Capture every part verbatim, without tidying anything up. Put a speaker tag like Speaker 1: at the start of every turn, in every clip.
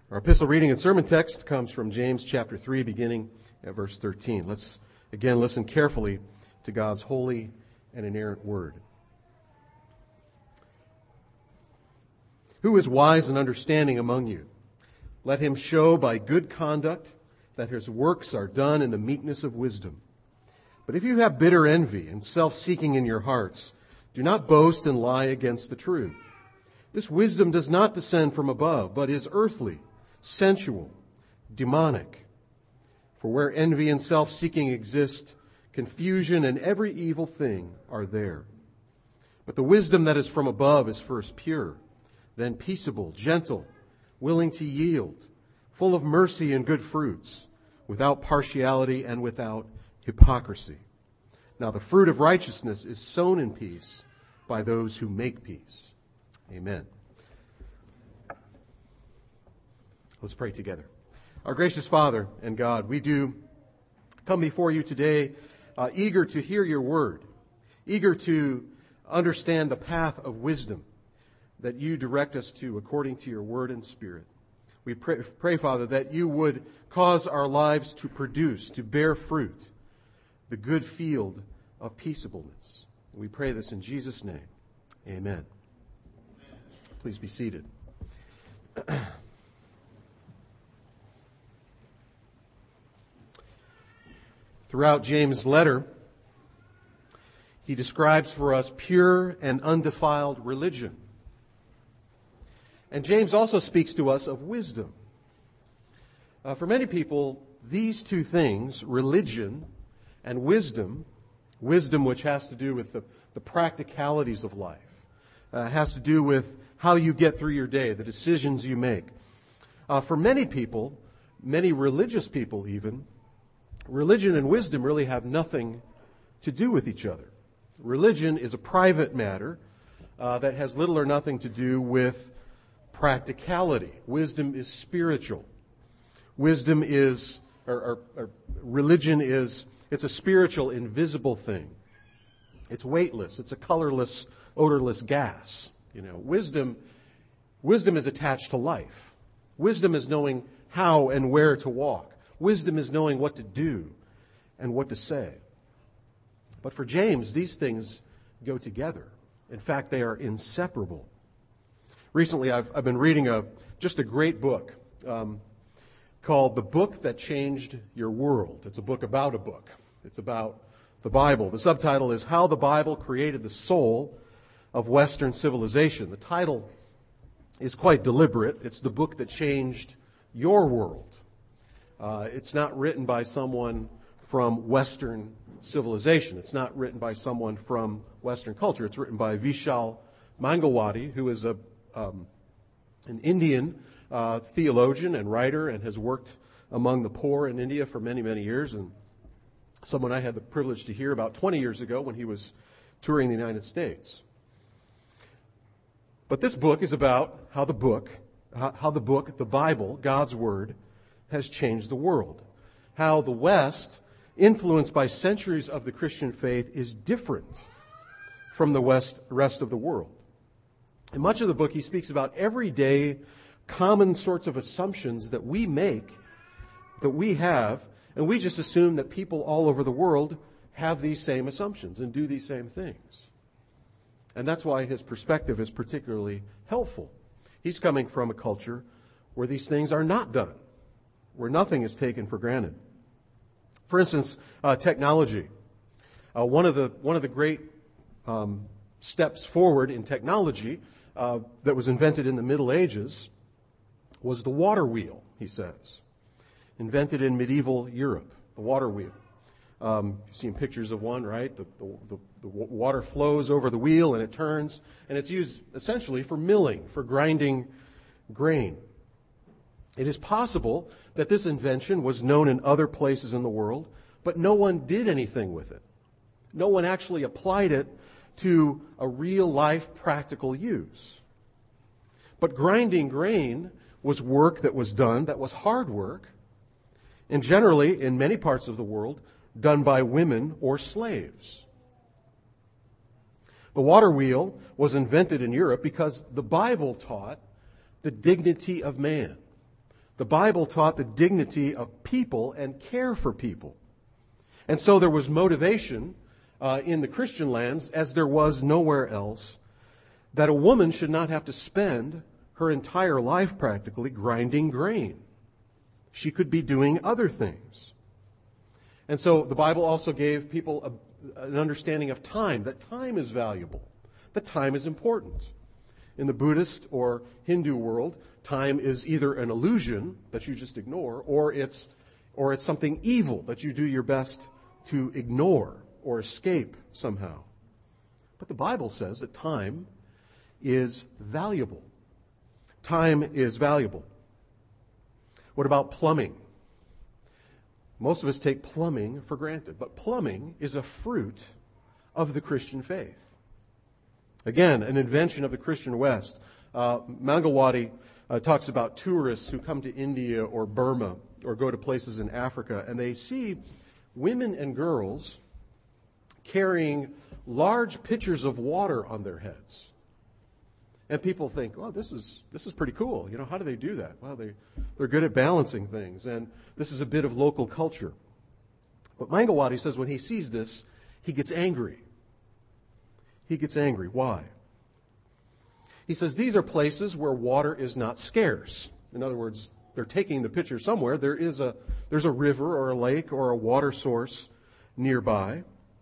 Speaker 1: Our epistle reading and sermon text comes from James chapter three, beginning at verse thirteen. Let's again listen carefully to God's holy and inerrant word. Who is wise and understanding among you? Let him show by good conduct that his works are done in the meekness of wisdom. But if you have bitter envy and self-seeking in your hearts, do not boast and lie against the truth. This wisdom does not descend from above, but is earthly, sensual, demonic. For where envy and self-seeking exist, confusion and every evil thing are there. But the wisdom that is from above is first pure, then peaceable, gentle, willing to yield, full of mercy and good fruits, without partiality and without hypocrisy. Now the fruit of righteousness is sown in peace by those who make peace. Amen. Let's pray together. Our gracious Father and God, we do come before you today uh, eager to hear your word, eager to understand the path of wisdom that you direct us to according to your word and spirit. We pray, pray, Father, that you would cause our lives to produce, to bear fruit, the good field of peaceableness. We pray this in Jesus' name. Amen. Please be seated. Throughout James' letter, he describes for us pure and undefiled religion. And James also speaks to us of wisdom. Uh, for many people, these two things, religion and wisdom, wisdom which has to do with the, the practicalities of life, uh, has to do with how you get through your day, the decisions you make. Uh, for many people, many religious people even, religion and wisdom really have nothing to do with each other. Religion is a private matter uh, that has little or nothing to do with practicality. Wisdom is spiritual. Wisdom is, or, or, or religion is, it's a spiritual, invisible thing. It's weightless. It's a colorless, odorless gas. You know, wisdom, wisdom is attached to life. Wisdom is knowing how and where to walk. Wisdom is knowing what to do and what to say. But for James, these things go together. In fact, they are inseparable. Recently, I've, I've been reading a just a great book um, called The Book That Changed Your World. It's a book about a book. It's about the Bible. The subtitle is How the Bible Created the Soul of Western Civilization. The title is quite deliberate. It's the book that changed your world. Uh, it's not written by someone from Western civilization. It's not written by someone from Western culture. It's written by Vishal Mangalwadi, who is a um, an Indian uh, theologian and writer and has worked among the poor in India for many, many years, and someone I had the privilege to hear about twenty years ago when he was touring the United States. But this book is about how the book, how the book, the Bible, God's Word, has changed the world. How the West, influenced by centuries of the Christian faith, is different from the West, rest of the world. In much of the book, he speaks about everyday, common sorts of assumptions that we make, that we have, and we just assume that people all over the world have these same assumptions and do these same things. And that's why his perspective is particularly helpful. He's coming from a culture where these things are not done, where nothing is taken for granted. For instance, uh, technology. Uh, one of the one of the great um, steps forward in technology uh, that was invented in the Middle Ages was the water wheel, he says. Invented in medieval Europe, the water wheel. Um, you've seen pictures of one, right? The, the, the, the water flows over the wheel and it turns, and it's used essentially for milling, for grinding grain. It is possible that this invention was known in other places in the world, but no one did anything with it. No one actually applied it to a real-life practical use. But grinding grain was work that was done, that was hard work, and generally, in many parts of the world, done by women or slaves. The water wheel was invented in Europe because the Bible taught the dignity of man, The Bible taught the dignity of people and care for people. And so there was motivation uh, in the Christian lands, as there was nowhere else, that a woman should not have to spend her entire life practically grinding grain. She could be doing other things. And so the Bible also gave people a, an understanding of time, that time is valuable, that time is important. In the Buddhist or Hindu world, time is either an illusion that you just ignore, or it's, or it's something evil that you do your best to ignore or escape somehow. But the Bible says that time is valuable. Time is valuable. What about plumbing? Most of us take plumbing for granted, but plumbing is a fruit of the Christian faith. Again, an invention of the Christian West. Uh, Mangalwadi uh, talks about tourists who come to India or Burma or go to places in Africa, and they see women and girls carrying large pitchers of water on their heads. And people think, well, this is this is pretty cool. You know, how do they do that? Well, they, they're good at balancing things, and this is a bit of local culture. But Mangalwadi says when he sees this, he gets angry. He gets angry. Why? He says these are places where water is not scarce. In other words, they're taking the pitcher somewhere. There is a there's a river or a lake or a water source nearby.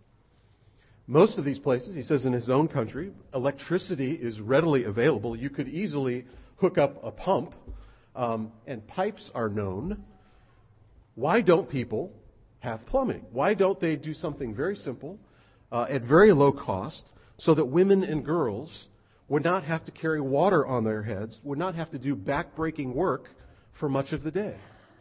Speaker 1: Most of these places, he says in his own country, electricity is readily available. You could easily hook up a pump, um, and pipes are known. Why don't people have plumbing? Why don't they do something very simple uh, at very low cost so that women and girls would not have to carry water on their heads, would not have to do back-breaking work for much of the day?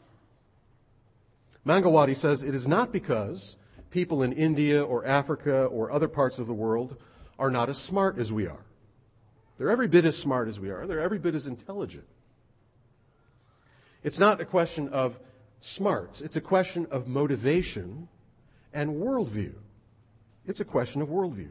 Speaker 1: Mangalwadi says it is not because people in India or Africa or other parts of the world are not as smart as we are. They're every bit as smart as we are. They're every bit as intelligent. It's not a question of smarts. It's a question of motivation and worldview. It's a question of worldview.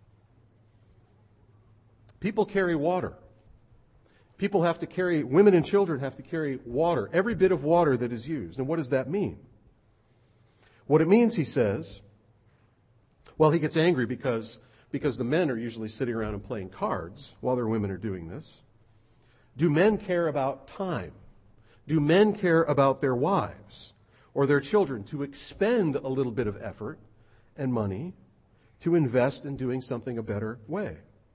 Speaker 1: People carry water. People have to carry, women and children have to carry water, every bit of water that is used. And what does that mean? What it means, he says, well, he gets angry because, because the men are usually sitting around and playing cards while their women are doing this. Do men care about time? Do men care about their wives or their children to expend a little bit of effort and money to invest in doing something a better way?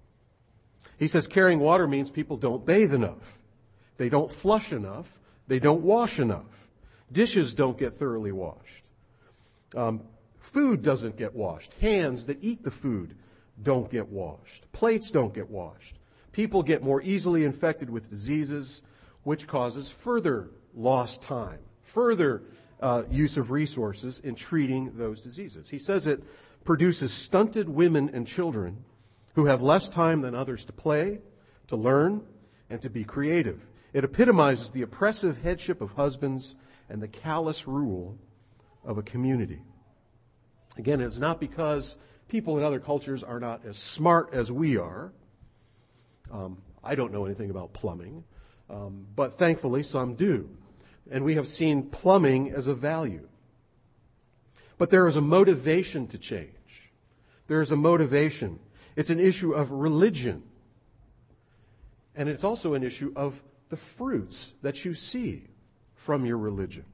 Speaker 1: He says carrying water means people don't bathe enough. They don't flush enough. They don't wash enough. Dishes don't get thoroughly washed. Um, food doesn't get washed. Hands that eat the food don't get washed. Plates don't get washed. People get more easily infected with diseases, which causes further lost time, further uh, use of resources in treating those diseases. He says it produces stunted women and children who have less time than others to play, to learn, and to be creative. It epitomizes the oppressive headship of husbands and the callous rule of a community. Again, it's not because people in other cultures are not as smart as we are. Um, I don't know anything about plumbing, um, but thankfully some do. And we have seen plumbing as a value. But there is a motivation to change. There is a motivation. It's an issue of religion. And it's also an issue of the fruits that you see from your religion.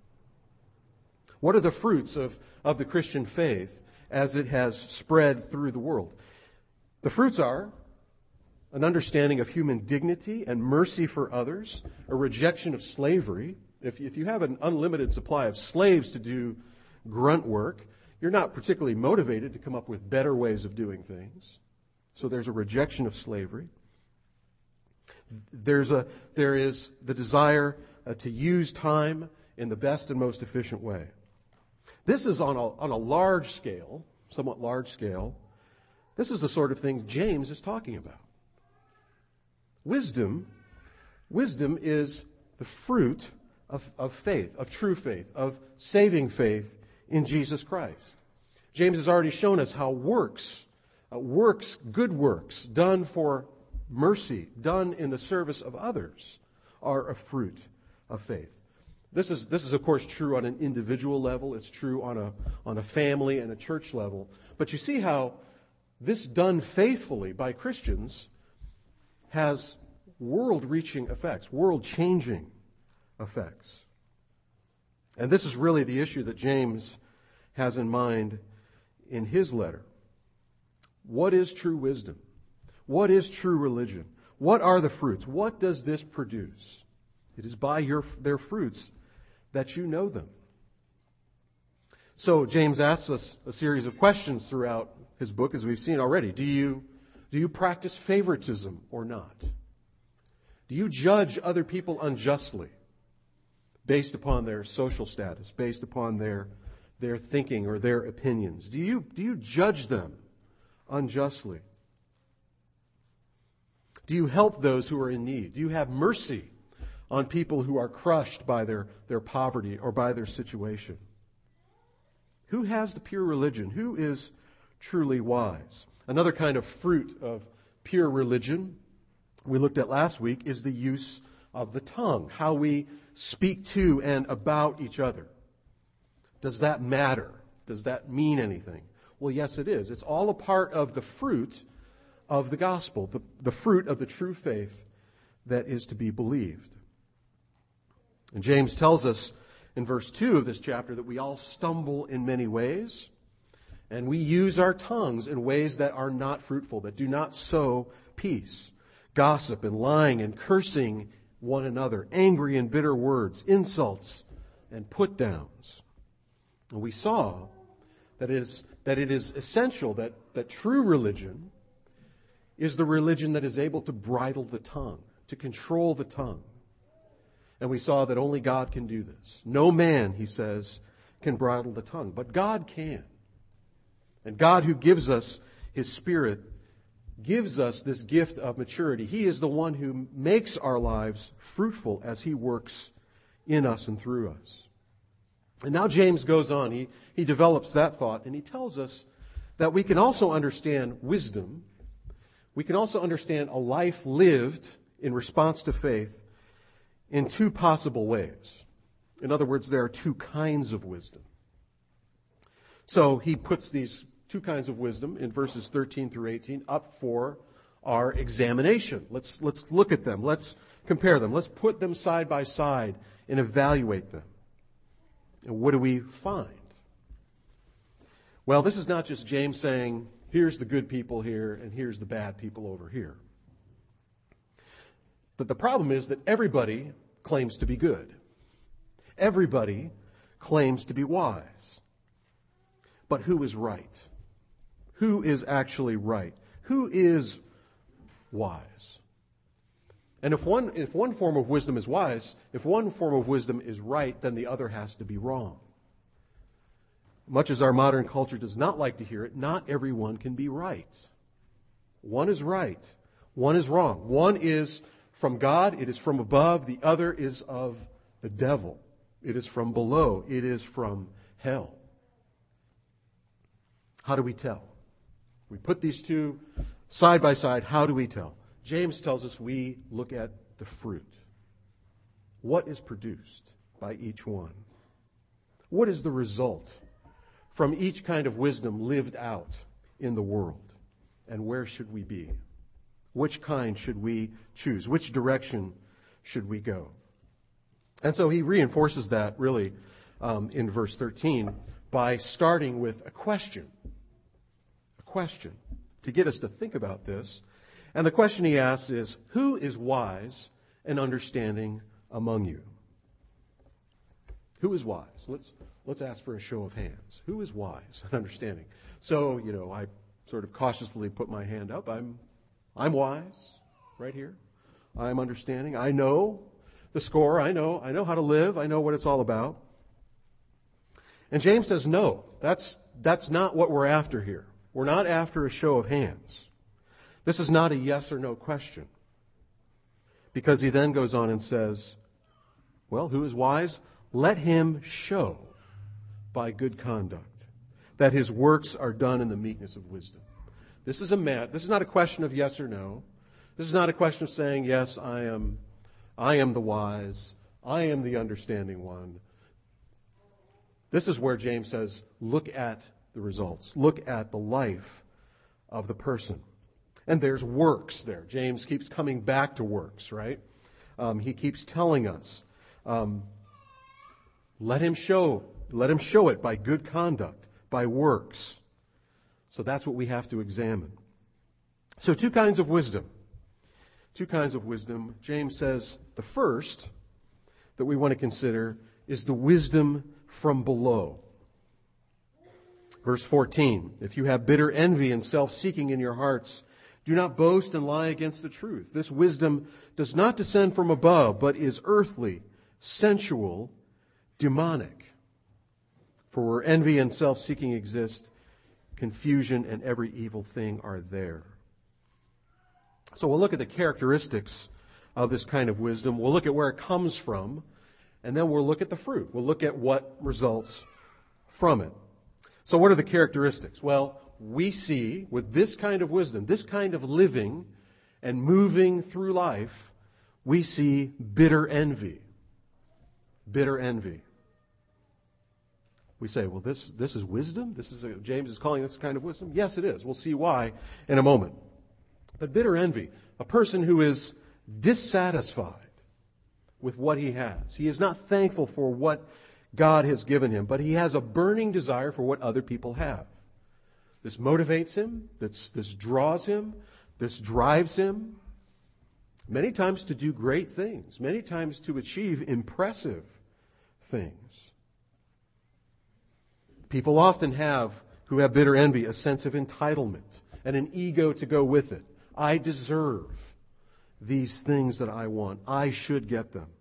Speaker 1: What are the fruits of, of the Christian faith as it has spread through the world? The fruits are an understanding of human dignity and mercy for others, a rejection of slavery. If, if you have an unlimited supply of slaves to do grunt work, you're not particularly motivated to come up with better ways of doing things. So there's a rejection of slavery. There's a, there is the desire uh, to use time in the best and most efficient way. This is on a, on a large scale, somewhat large scale. This is the sort of thing James is talking about. Wisdom, wisdom is the fruit of, of faith, of true faith, of saving faith in Jesus Christ. James has already shown us how works, uh, works, good works, done for mercy, done in the service of others, are a fruit of faith. This is, this is of course true on an individual level. It's true on a, on a family and a church level. But you see how this done faithfully by Christians has world-reaching effects, world-changing effects. And this is really the issue that James has in mind in his letter. What is true wisdom? What is true religion? What are the fruits? What does this produce? It is by your, their fruits that you know them. So James asks us a series of questions throughout his book, as we've seen already. Do you, do you practice favoritism or not? Do you judge other people unjustly based upon their social status, based upon their, their thinking or their opinions? Do you, do you judge them unjustly? Do you help those who are in need? Do you have mercy on people who are crushed by their, their poverty or by their situation? Who has the pure religion? Who is truly wise? Another kind of fruit of pure religion we looked at last week is the use of the tongue, how we speak to and about each other. Does that matter? Does that mean anything? Well, yes, it is. It's all a part of the fruit of the gospel, the, the fruit of the true faith that is to be believed. And James tells us in verse two of this chapter that we all stumble in many ways, and we use our tongues in ways that are not fruitful, that do not sow peace. Gossip and lying and cursing one another, angry and bitter words, insults and put-downs. And we saw that it is, that it is essential that, that true religion is the religion that is able to bridle the tongue, to control the tongue. And we saw that only God can do this. No man, he says, can bridle the tongue, but God can. And God, who gives us his Spirit, gives us this gift of maturity. He is the one who makes our lives fruitful as he works in us and through us. And now James goes on. He, he develops that thought, and he tells us that we can also understand wisdom. We can also understand a life lived in response to faith in two possible ways. In other words, there are two kinds of wisdom. So he puts these two kinds of wisdom in verses thirteen through eighteen up for our examination. Let's, let's look at them. Let's compare them. Let's put them side by side and evaluate them. And what do we find? Well, this is not just James saying, here's the good people here and here's the bad people over here. But the problem is that everybody claims to be good. Everybody claims to be wise. But who is right? Who is actually right? Who is wise? And if one, if one form of wisdom is wise, if one form of wisdom is right, then the other has to be wrong. Much as our modern culture does not like to hear it, not everyone can be right. One is right. One is wrong. One is from God. It is from above. The other is of the devil. It is from below. It is from hell. How do we tell? We put these two side by side. How do we tell? James tells us we look at the fruit. What is produced by each one? What is the result from each kind of wisdom lived out in the world? And where should we be? Which kind should we choose? Which direction should we go? And so he reinforces that really um, in verse thirteen by starting with a question. A question to get us to think about this. And the question he asks is, who is wise and understanding among you? Who is wise? Let's let's ask for a show of hands. Who is wise and understanding? So, you know, I sort of cautiously put my hand up. I'm I'm wise right here. I'm understanding. I know the score. I know I know how to live. I know what it's all about. And James says, no, that's that's not what we're after here. We're not after a show of hands. This is not a yes or no question. Because he then goes on and says, well, who is wise? Let him show by good conduct that his works are done in the meekness of wisdom. This is a mat. This is not a question of yes or no. This is not a question of saying, yes, I am, I am the wise. I am the understanding one. This is where James says, look at the results. Look at the life of the person. And there's works there. James keeps coming back to works, right? Um, he keeps telling us, um, let him show, let him show it by good conduct, by works. So that's what we have to examine. So two kinds of wisdom. Two kinds of wisdom. James says the first that we want to consider is the wisdom from below. Verse fourteen, if you have bitter envy and self-seeking in your hearts, do not boast and lie against the truth. This wisdom does not descend from above, but is earthly, sensual, demonic. For where envy and self-seeking exist, confusion and every evil thing are there. So we'll look at the characteristics of this kind of wisdom. We'll look at where it comes from, and then we'll look at the fruit. We'll look at what results from it. So what are the characteristics? Well, we see with this kind of wisdom, this kind of living and moving through life, we see bitter envy. Bitter envy. We say, well, this, this is wisdom? This is a, James is calling this kind of wisdom? Yes, it is. We'll see why in a moment. But bitter envy, a person who is dissatisfied with what he has. He is not thankful for what God has given him, but he has a burning desire for what other people have. This motivates him, this, this draws him, this drives him, many times to do great things, many times to achieve impressive things. People often have, who have bitter envy, a sense of entitlement and an ego to go with it. I deserve these things that I want. I should get them.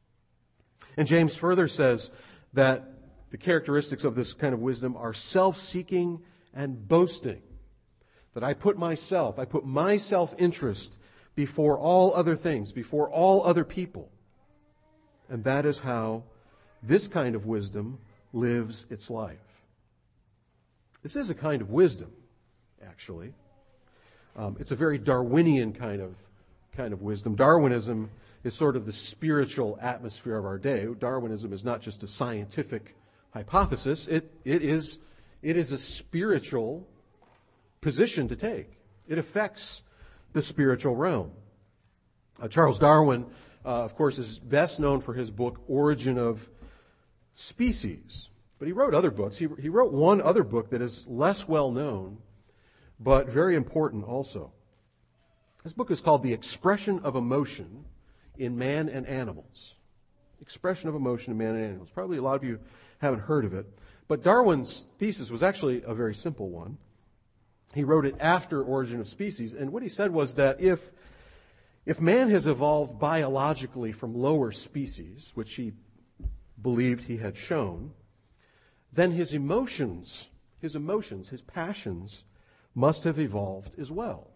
Speaker 1: And James further says that the characteristics of this kind of wisdom are self-seeking and boasting. That I put myself, I put my self-interest before all other things, before all other people. And that is how this kind of wisdom lives its life. This is a kind of wisdom, actually. Um, it's a very Darwinian kind of kind of wisdom. Darwinism is sort of the spiritual atmosphere of our day. Darwinism is not just a scientific hypothesis. It it is it is a spiritual position to take. It affects the spiritual realm. Uh, Charles Darwin, uh, of course, is best known for his book Origin of Species. But he wrote other books. He, he wrote one other book that is less well known, but very important also. This book is called The Expression of Emotion in Man and Animals. Expression of Emotion in Man and Animals. Probably a lot of you haven't heard of it. But Darwin's thesis was actually a very simple one. He wrote it after Origin of Species, and what he said was that if, if man has evolved biologically from lower species, which he believed he had shown, then his emotions, his emotions, his passions must have evolved as well.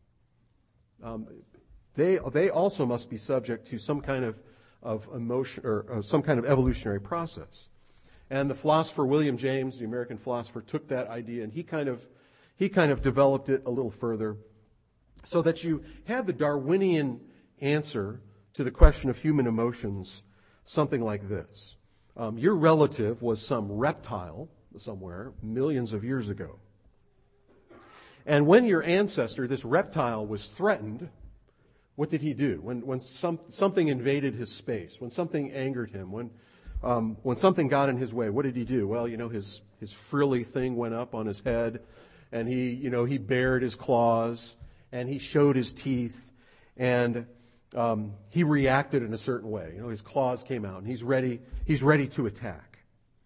Speaker 1: Um, they they also must be subject to some kind of of emotion or uh, some kind of evolutionary process. And the philosopher William James, the American philosopher, took that idea and he kind of he kind of developed it a little further, so that you had the Darwinian answer to the question of human emotions, something like this. Um, your relative was some reptile somewhere millions of years ago. And when your ancestor, this reptile, was threatened, what did he do? When, when some, something invaded his space, when something angered him, when, um, when something got in his way, what did he do? Well, you know, his, his frilly thing went up on his head, and he, you know, he bared his claws, and he showed his teeth, and Um, he reacted in a certain way. You know, his claws came out, and he's ready. He's ready to attack.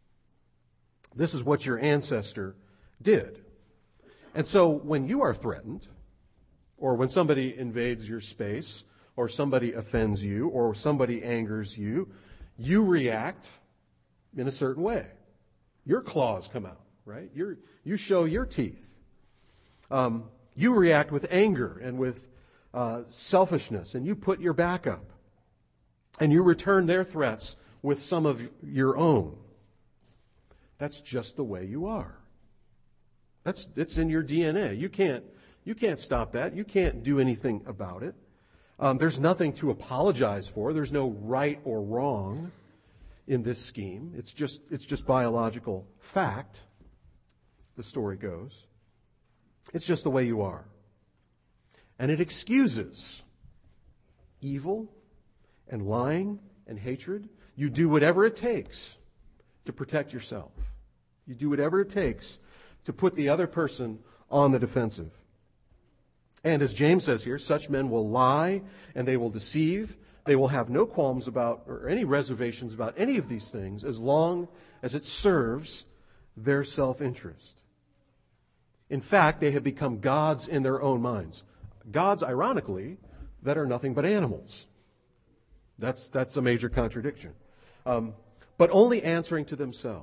Speaker 1: This is what your ancestor did. And so, when you are threatened, or when somebody invades your space, or somebody offends you, or somebody angers you, you react in a certain way. Your claws come out, right? You're, you show your teeth. Um, you react with anger and with Uh, selfishness, and you put your back up, and you return their threats with some of your own. That's just the way you are. That's it's in your D N A. You can't you can't stop that. You can't do anything about it. Um, there's nothing to apologize for. There's no right or wrong in this scheme. It's just, it's just biological fact, the story goes. It's just the way you are. And it excuses evil and lying and hatred. You do whatever it takes to protect yourself. You do whatever it takes to put the other person on the defensive. And as James says here, such men will lie and they will deceive. They will have no qualms about or any reservations about any of these things as long as it serves their self-interest. In fact, they have become gods in their own minds. Gods, ironically, that are nothing but animals. That's, that's a major contradiction. Um, but only answering to themselves.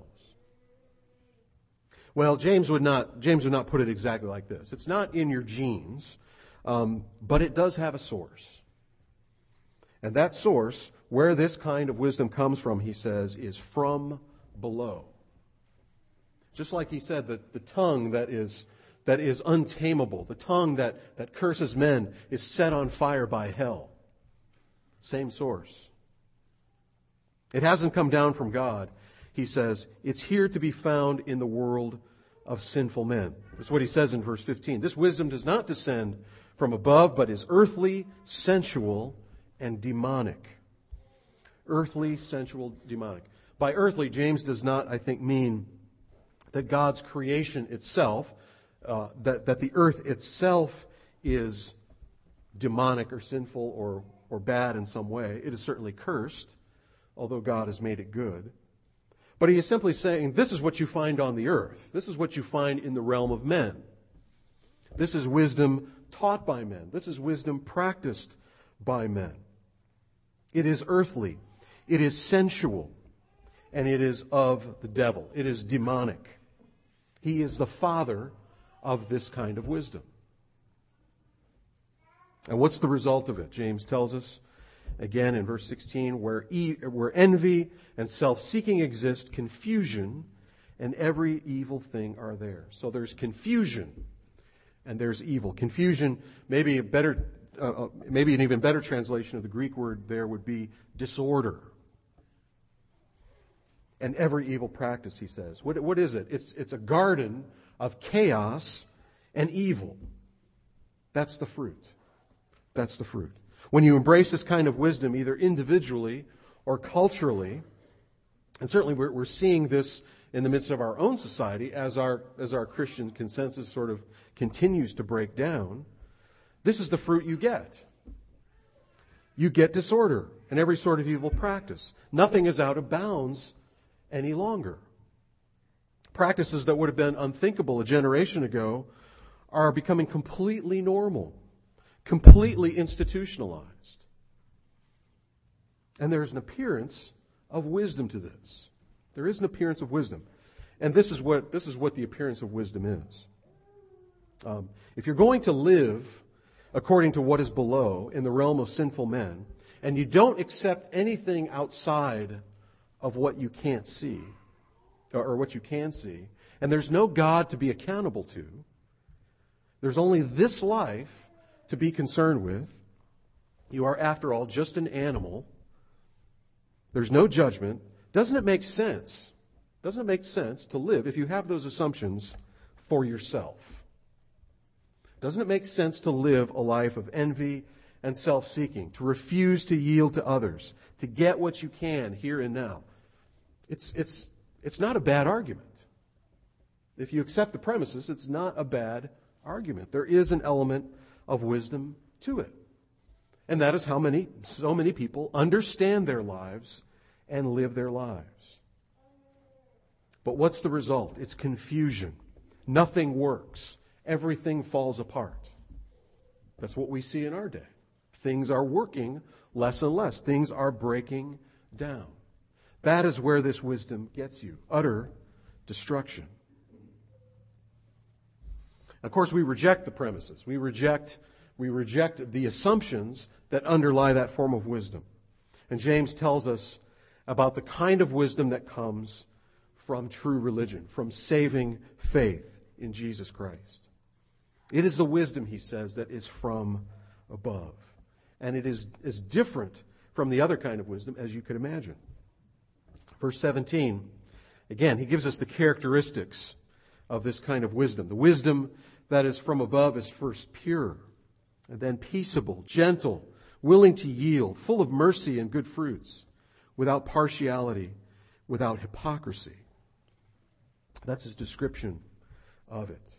Speaker 1: Well, James would not, James would not put it exactly like this. It's not in your genes, um, but it does have a source. And that source, where this kind of wisdom comes from, he says, is from below. Just like he said that the tongue that is that is untamable, the tongue that, that curses men is set on fire by hell. Same source. It hasn't come down from God. He says, it's here to be found in the world of sinful men. That's what he says in verse fifteen. This wisdom does not descend from above, but is earthly, sensual, and demonic. Earthly, sensual, demonic. By earthly, James does not, I think, mean that God's creation itself, uh, that, that the earth itself is demonic or sinful or, or bad in some way. It is certainly cursed, although God has made it good. But he is simply saying, this is what you find on the earth. This is what you find in the realm of men. This is wisdom taught by men. This is wisdom practiced by men. It is earthly. It is sensual. And it is of the devil. It is demonic. He is the father of this kind of wisdom. And what's the result of it? James tells us, again in verse sixteen, where, e- where envy and self-seeking exist, confusion and every evil thing are there. So there's confusion and there's evil. Confusion, maybe a better, uh, maybe an even better translation of the Greek word there would be disorder. And every evil practice, he says. What, what is it? It's, it's a garden of chaos and evil. That's the fruit. That's the fruit. When you embrace this kind of wisdom, either individually or culturally, and certainly we're, we're seeing this in the midst of our own society as our, as our Christian consensus sort of continues to break down, this is the fruit you get. You get disorder and every sort of evil practice. Nothing is out of bounds any longer. Practices that would have been unthinkable a generation ago are becoming completely normal, completely institutionalized. And there's an appearance of wisdom to this. There is an appearance of wisdom. And this is what, this is what the appearance of wisdom is. Um, if you're going to live according to what is below in the realm of sinful men, and you don't accept anything outside of what you can't see, or what you can see, and there's no God to be accountable to, there's only this life to be concerned with, you are, after all, just an animal. There's no judgment. Doesn't it make sense? Doesn't it make sense to live, if you have those assumptions, for yourself? Doesn't it make sense to live a life of envy and self-seeking, to refuse to yield to others, to get what you can here and now? It's, it's, it's not a bad argument. If you accept the premises, it's not a bad argument. There is an element of wisdom to it. And that is how many, so many people understand their lives and live their lives. But what's the result? It's confusion. Nothing works. Everything falls apart. That's what we see in our day. Things are working less and less. Things are breaking down. That is where this wisdom gets you. Utter destruction. Of course, we reject the premises. We reject, we reject the assumptions that underlie that form of wisdom. And James tells us about the kind of wisdom that comes from true religion, from saving faith in Jesus Christ. It is the wisdom, he says, that is from above. And it is as different from the other kind of wisdom as you could imagine. Verse seventeen, again, he gives us the characteristics of this kind of wisdom. The wisdom that is from above is first pure, and then peaceable, gentle, willing to yield, full of mercy and good fruits, without partiality, without hypocrisy. That's his description of it.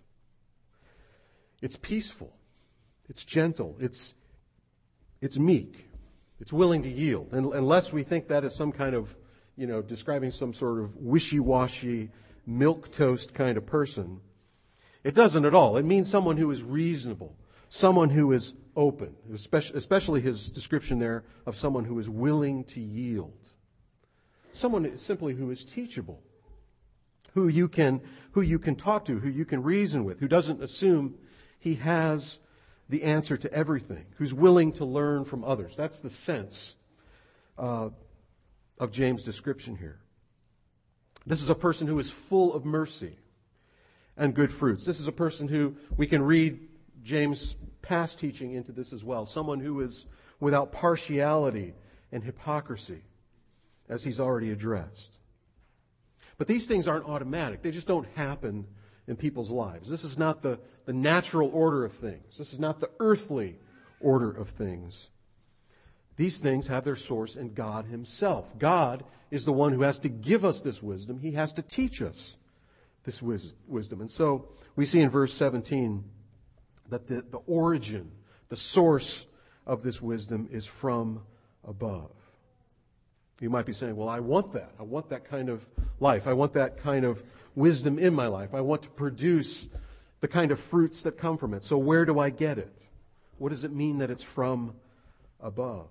Speaker 1: It's peaceful. It's gentle. It's, it's meek. It's willing to yield. And unless we think that is some kind of, you know, describing some sort of wishy-washy, milquetoast kind of person, it doesn't at all. It means someone who is reasonable, someone who is open, especially his description there of someone who is willing to yield. Someone simply who is teachable, who you can, who you can talk to, who you can reason with, who doesn't assume he has the answer to everything, who's willing to learn from others. That's the sense uh, of James' description here. This is a person who is full of mercy and good fruits. This is a person who, we can read James' past teaching into this as well, someone who is without partiality and hypocrisy, as he's already addressed. But these things aren't automatic. They just don't happen in people's lives. This is not the, the natural order of things. This is not the earthly order of things. These things have their source in God himself. God is the one who has to give us this wisdom. He has to teach us this wis- wisdom. And so we see in verse seventeen that the, the origin, the source of this wisdom is from above. You might be saying, well, I want that. I want that kind of life. I want that kind of wisdom in my life. I want to produce the kind of fruits that come from it. So where do I get it? What does it mean that it's from above?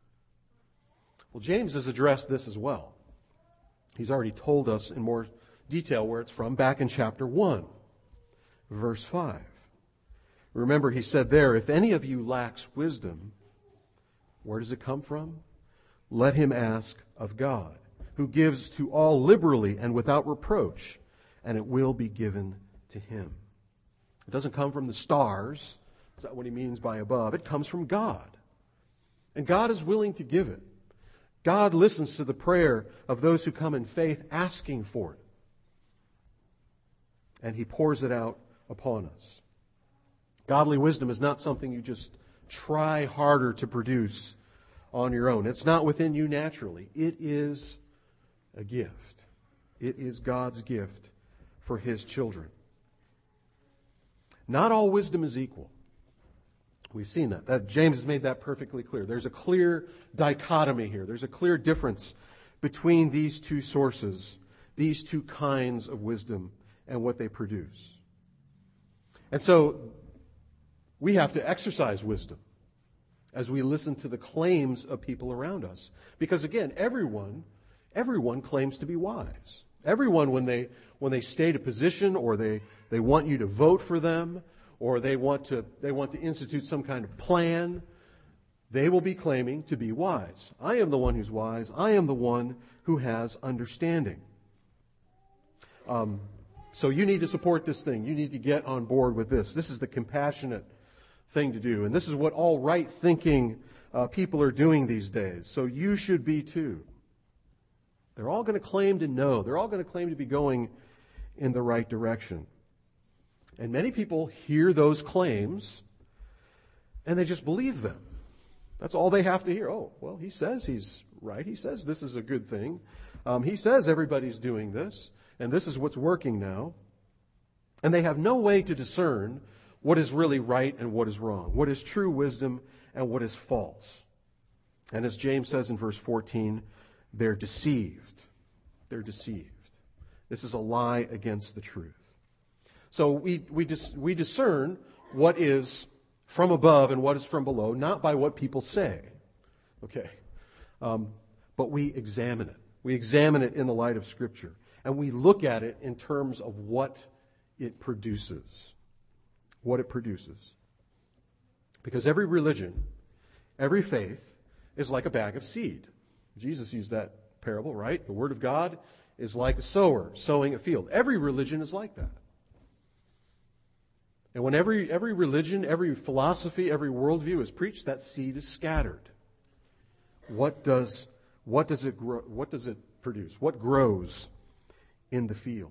Speaker 1: Well, James has addressed this as well. He's already told us in more detail where it's from back in chapter one, verse five. Remember, he said there, if any of you lacks wisdom, where does it come from? Let him ask of God, who gives to all liberally and without reproach, and it will be given to him. It doesn't come from the stars. That's not what he means by above. It comes from God. And God is willing to give it. God listens to the prayer of those who come in faith asking for it. And he pours it out upon us. Godly wisdom is not something you just try harder to produce on your own. It's not within you naturally. It is a gift. It is God's gift for his children. Not all wisdom is equal. We've seen that. that. James has made that perfectly clear. There's a clear dichotomy here. There's a clear difference between these two sources, these two kinds of wisdom, and what they produce. And so we have to exercise wisdom as we listen to the claims of people around us. Because again, everyone, everyone claims to be wise. Everyone, when they when they state a position, or they, they want you to vote for them, or they want to they want to institute some kind of plan, they will be claiming to be wise. I am the one who's wise. I am the one who has understanding. Um, so you need to support this thing. You need to get on board with this. This is the compassionate thing to do. And this is what all right-thinking uh, people are doing these days. So you should be too. They're all going to claim to know. They're all going to claim to be going in the right direction. And many people hear those claims and they just believe them. That's all they have to hear. Oh, well, he says he's right. He says this is a good thing. Um, he says everybody's doing this, and this is what's working now. And they have no way to discern what is really right and what is wrong, what is true wisdom and what is false. And as James says in verse fourteen, they're deceived. They're deceived. This is a lie against the truth. So we we dis, we discern what is from above and what is from below, not by what people say, okay, um, but we examine it. We examine it in the light of Scripture, and we look at it in terms of what it produces. What it produces. Because every religion, every faith is like a bag of seed. Jesus used that parable, right? The Word of God is like a sower sowing a field. Every religion is like that. And when every, every religion, every philosophy, every worldview is preached, that seed is scattered. What does, what does it grow, what does it produce? What grows in the field?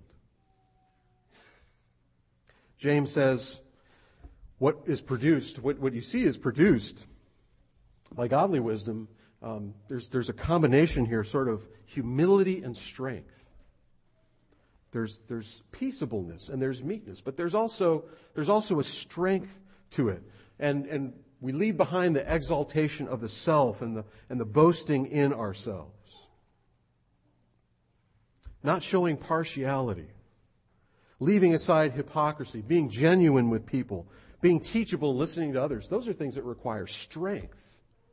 Speaker 1: James says, what is produced, what, what you see is produced by godly wisdom. Um, there's, there's a combination here, sort of humility and strength. There's, there's peaceableness and there's meekness, but there's also, there's also a strength to it. And, and we leave behind the exaltation of the self and the, and the boasting in ourselves. Not showing partiality. Leaving aside hypocrisy. Being genuine with people. Being teachable, listening to others. Those are things that require strength.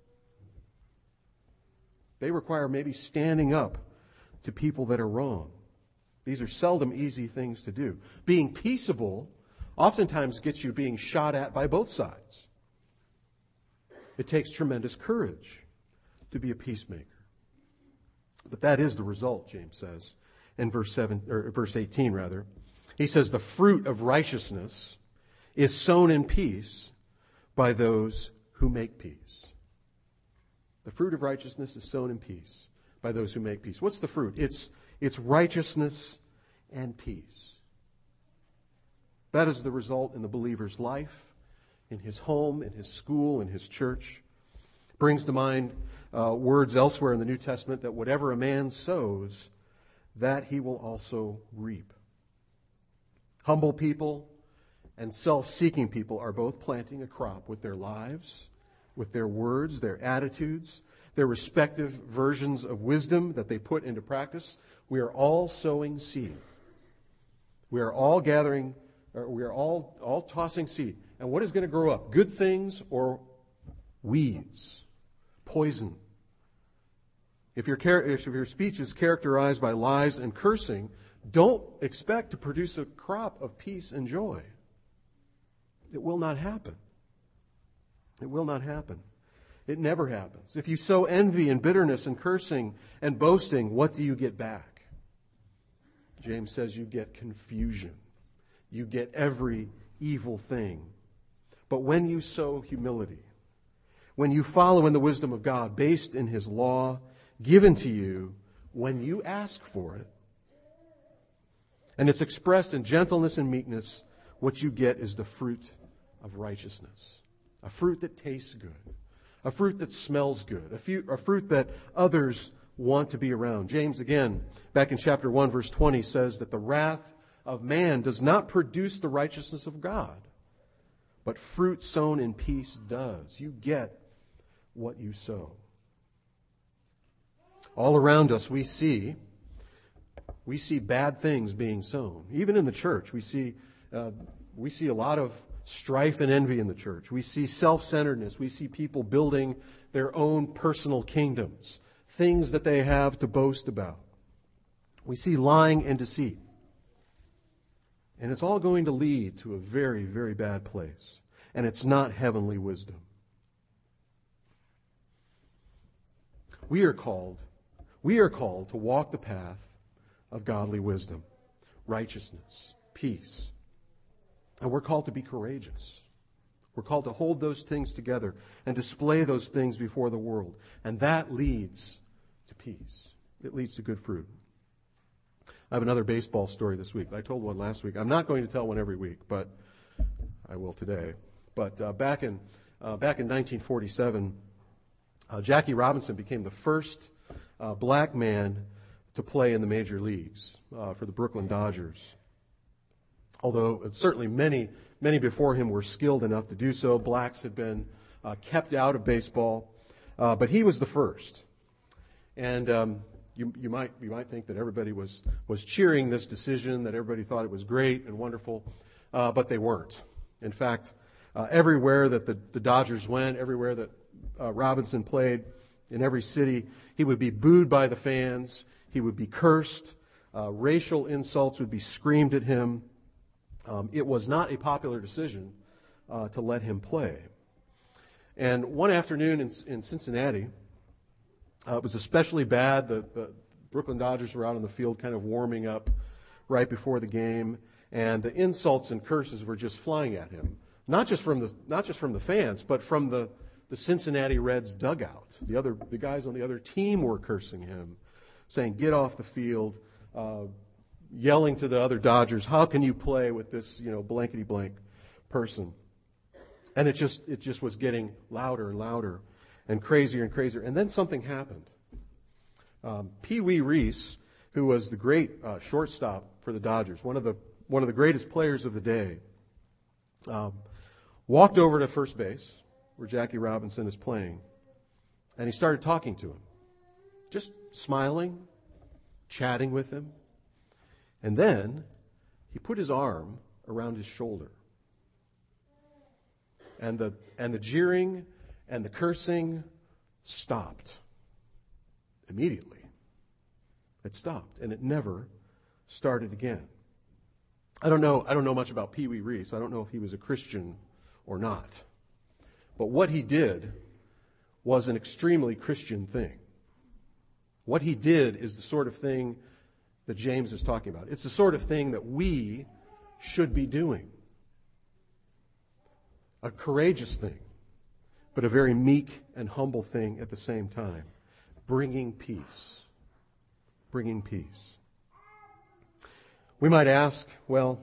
Speaker 1: They require maybe standing up to people that are wrong. These are seldom easy things to do. Being peaceable oftentimes gets you being shot at by both sides. It takes tremendous courage to be a peacemaker. But that is the result, James says, in verse seven or verse eighteen rather. He says the fruit of righteousness is sown in peace by those who make peace. The fruit of righteousness is sown in peace by those who make peace. What's the fruit? It's It's righteousness and peace. That is the result in the believer's life, in his home, in his school, in his church. Brings to mind uh, words elsewhere in the New Testament that whatever a man sows, that he will also reap. Humble people and self-seeking people are both planting a crop with their lives, with their words, their attitudes, their respective versions of wisdom that they put into practice. We are all sowing seed. We are all gathering, or we are all, all tossing seed. And what is going to grow up? Good things or weeds? Poison. If your, if your speech is characterized by lies and cursing, don't expect to produce a crop of peace and joy. It will not happen. It will not happen. It never happens. If you sow envy and bitterness and cursing and boasting, what do you get back? James says you get confusion. You get every evil thing. But when you sow humility, when you follow in the wisdom of God based in His law given to you when you ask for it, and it's expressed in gentleness and meekness, what you get is the fruit of righteousness. A fruit that tastes good. A fruit that smells good. A, few, a fruit that others want to be around. James, again, back in chapter one, verse twenty, says that the wrath of man does not produce the righteousness of God, but fruit sown in peace does. You get what you sow. All around us we see, we see bad things being sown. Even in the church, we see, uh, we see a lot of strife and envy in the church. We see self-centeredness. We see people building their own personal kingdoms, things that they have to boast about. We see lying and deceit. And it's all going to lead to a very, very bad place. And it's not heavenly wisdom. We are called, we are called to walk the path of godly wisdom, righteousness, peace. And we're called to be courageous. We're called to hold those things together and display those things before the world. And that leads to peace. It leads to good fruit. I have another baseball story this week. I told one last week. I'm not going to tell one every week, but I will today. But uh, back in uh, back in nineteen forty-seven, uh, Jackie Robinson became the first uh, black man to play in the major leagues uh, for the Brooklyn Dodgers. Although certainly many, many before him were skilled enough to do so. Blacks had been uh, kept out of baseball, uh, but he was the first. And um, you, you might you might think that everybody was was cheering this decision, that everybody thought it was great and wonderful, uh, but they weren't. In fact, uh, everywhere that the, the Dodgers went, everywhere that uh, Robinson played, in every city, he would be booed by the fans. He would be cursed. Uh, racial insults would be screamed at him. Um, it was not a popular decision uh, to let him play. And one afternoon in, in Cincinnati, uh, it was especially bad. The, the Brooklyn Dodgers were out on the field kind of warming up right before the game. and the insults and curses were just flying at him. Not just from the not just from the fans, but from the, the Cincinnati Reds dugout. The other the guys on the other team were cursing him, saying, "Get off the field," uh, yelling to the other Dodgers, "How can you play with this, you know, blankety blank person?" And it just it just was getting louder and louder and crazier and crazier. And then something happened. Um, Pee Wee Reese, who was the great uh, shortstop for the Dodgers, one of the one of the greatest players of the day, um, walked over to first base where Jackie Robinson is playing, and he started talking to him, just smiling, chatting with him. And then he put his arm around his shoulder. And the and the jeering and the cursing stopped immediately. It stopped, and it never started again. I don't know. I don't know much about Pee Wee Reese. I don't know if he was a Christian or not. But what he did was an extremely Christian thing. What he did is the sort of thing that James is talking about. It's the sort of thing that we should be doing. A courageous thing, but a very meek and humble thing at the same time. Bringing peace. Bringing peace. We might ask, well,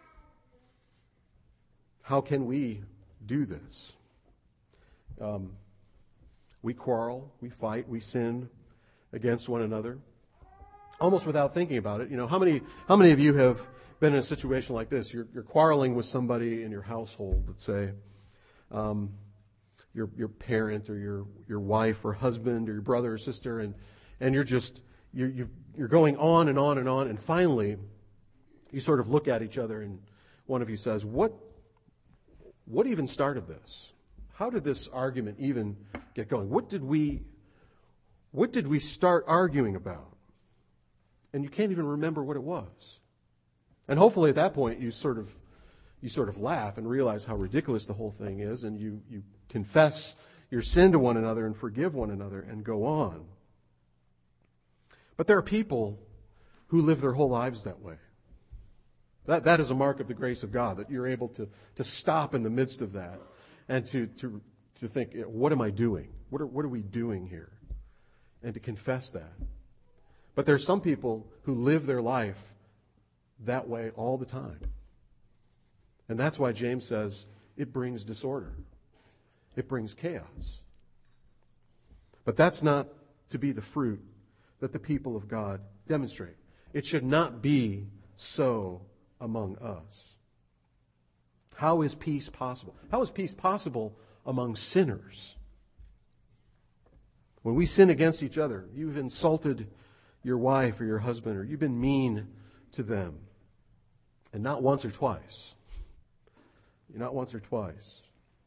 Speaker 1: how can we do this? Um, we quarrel, we fight, we sin against one another, almost without thinking about it. You know, how many how many of you have been in a situation like this? You're, you're quarreling with somebody in your household, let's say, um, your your parent or your your wife or husband or your brother or sister, and and you're just you're you you're going on and on and on, and finally, you sort of look at each other, and one of you says, "What what even started this? How did this argument even get going? What did we what did we start arguing about?" And you can't even remember what it was. And hopefully at that point you sort of you sort of laugh and realize how ridiculous the whole thing is, and you, you confess your sin to one another and forgive one another and go on. But there are people who live their whole lives that way. That that is a mark of the grace of God, that you're able to, to stop in the midst of that and to, to, to think, what am I doing? What are, what are we doing here? And to confess that. But there's some people who live their life that way all the time. And that's why James says it brings disorder. It brings chaos. But that's not to be the fruit that the people of God demonstrate. It should not be so among us. How is peace possible? How is peace possible among sinners? When we sin against each other, you've insulted your wife or your husband, or you've been mean to them. And not once or twice. Not once or twice.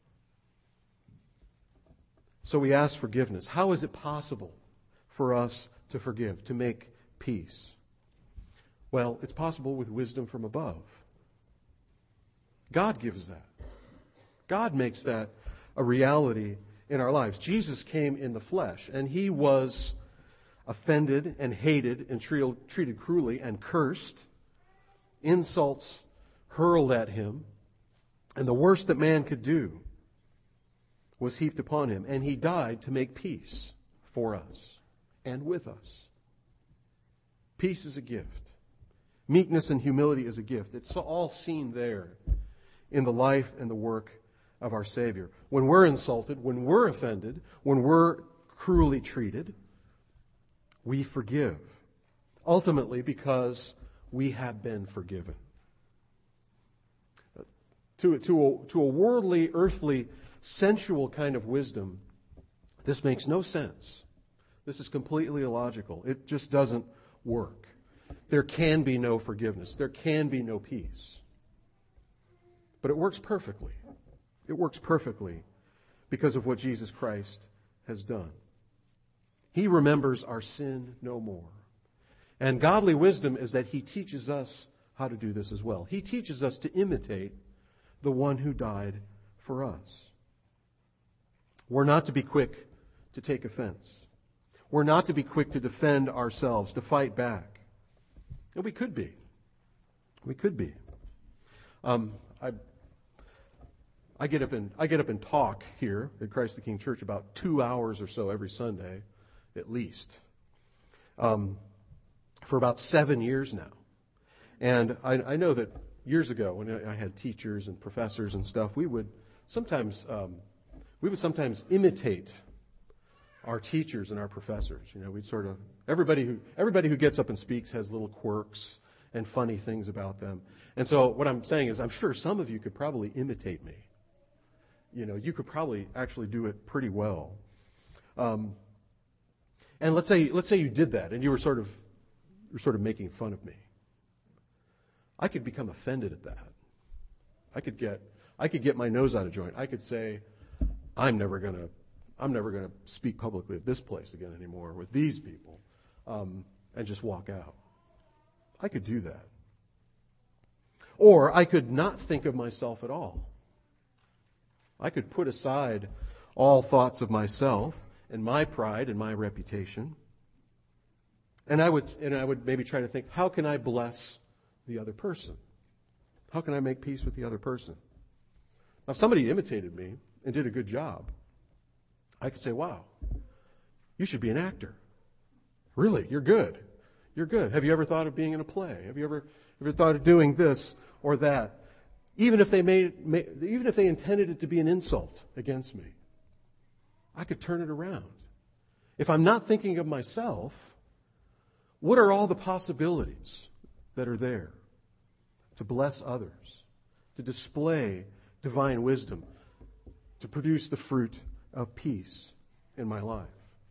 Speaker 1: So we ask forgiveness. How is it possible for us to forgive, to make peace? Well, it's possible with wisdom from above. God gives that. God makes that a reality in our lives. Jesus came in the flesh, and he was offended and hated and treated cruelly and cursed, insults hurled at him, and the worst that man could do was heaped upon him. And he died to make peace for us and with us. Peace is a gift. Meekness and humility is a gift. It's all seen there in the life and the work of our Savior. When we're insulted, when we're offended, when we're cruelly treated, we forgive. Ultimately because we have been forgiven. To, to, a, to a worldly, earthly, sensual kind of wisdom, this makes no sense. This is completely illogical. It just doesn't work. There can be no forgiveness. There can be no peace. But it works perfectly. It works perfectly because of what Jesus Christ has done. He remembers our sin no more. And godly wisdom is that he teaches us how to do this as well. He teaches us to imitate the one who died for us. We're not to be quick to take offense. We're not to be quick to defend ourselves, to fight back. And we could be. We could be. Um, I I get up and I get up and talk here at Christ the King Church about two hours or so every Sunday, at least, um, for about seven years now. And I, I know that years ago, when I had teachers and professors and stuff, we would sometimes um, we would sometimes imitate our teachers and our professors. You know, we'd sort of everybody who everybody who gets up and speaks has little quirks and funny things about them. And so what I'm saying is, I'm sure some of you could probably imitate me. You know, you could probably actually do it pretty well. Um, and let's say let's say you did that, and you were sort of you're sort of making fun of me. I could become offended at that. I could get I could get my nose out of joint. I could say, I'm never gonna I'm never gonna speak publicly at this place again anymore with these people, um, and just walk out. I could do that. Or I could not think of myself at all. I could put aside all thoughts of myself and my pride and my reputation. And I would and I would maybe try to think, how can I bless the other person? How can I make peace with the other person? Now, if somebody imitated me and did a good job, I could say, wow, you should be an actor. Really, you're good. You're good. Have you ever thought of being in a play? Have you ever, ever thought of doing this or that? Even if they made, made, even if they intended it to be an insult against me, I could turn it around. If I'm not thinking of myself, what are all the possibilities that are there to bless others, to display divine wisdom, to produce the fruit of peace in my life?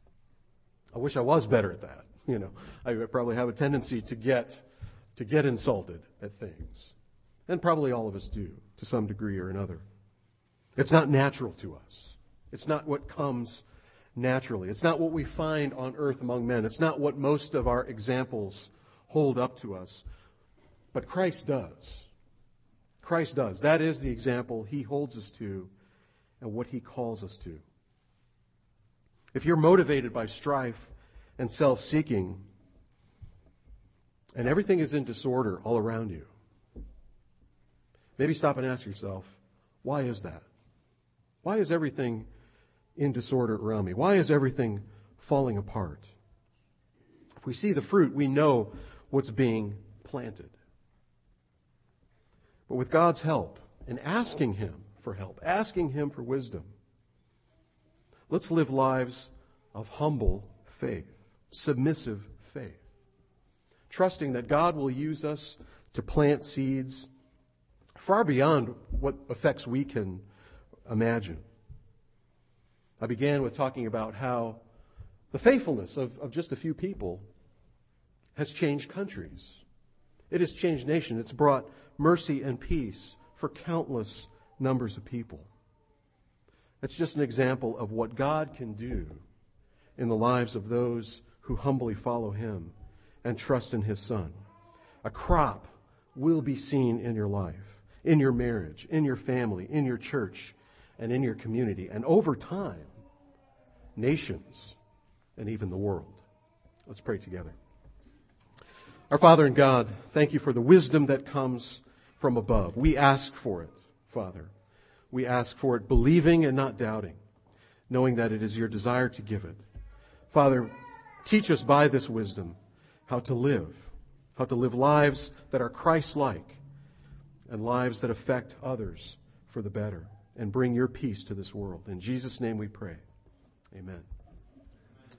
Speaker 1: I wish I was better at that. You know, I probably have a tendency to get to get insulted at things. And probably all of us do, to some degree or another. It's not natural to us. It's not what comes naturally. It's not what we find on earth among men. It's not what most of our examples hold up to us. But Christ does. Christ does. That is the example he holds us to and what he calls us to. If you're motivated by strife and self-seeking, and everything is in disorder all around you, maybe stop and ask yourself, why is that? Why is everything in disorder around me? Why is everything falling apart? If we see the fruit, we know what's being planted. But with God's help and asking him for help, asking him for wisdom, let's live lives of humble faith, submissive faith, trusting that God will use us to plant seeds far beyond what effects we can imagine. I began with talking about how the faithfulness of, of just a few people has changed countries. It has changed nations. It's brought mercy and peace for countless numbers of people. It's just an example of what God can do in the lives of those who humbly follow him and trust in his Son. A crop will be seen in your life, in your marriage, in your family, in your church, and in your community. And over time, nations and even the world. Let's pray together. Our Father in God, thank you for the wisdom that comes from above. We ask for it, Father. We ask for it believing and not doubting, knowing that it is your desire to give it. Father, teach us by this wisdom how to live, how to live lives that are Christ-like and lives that affect others for the better and bring your peace to this world. In Jesus' name we pray. Amen.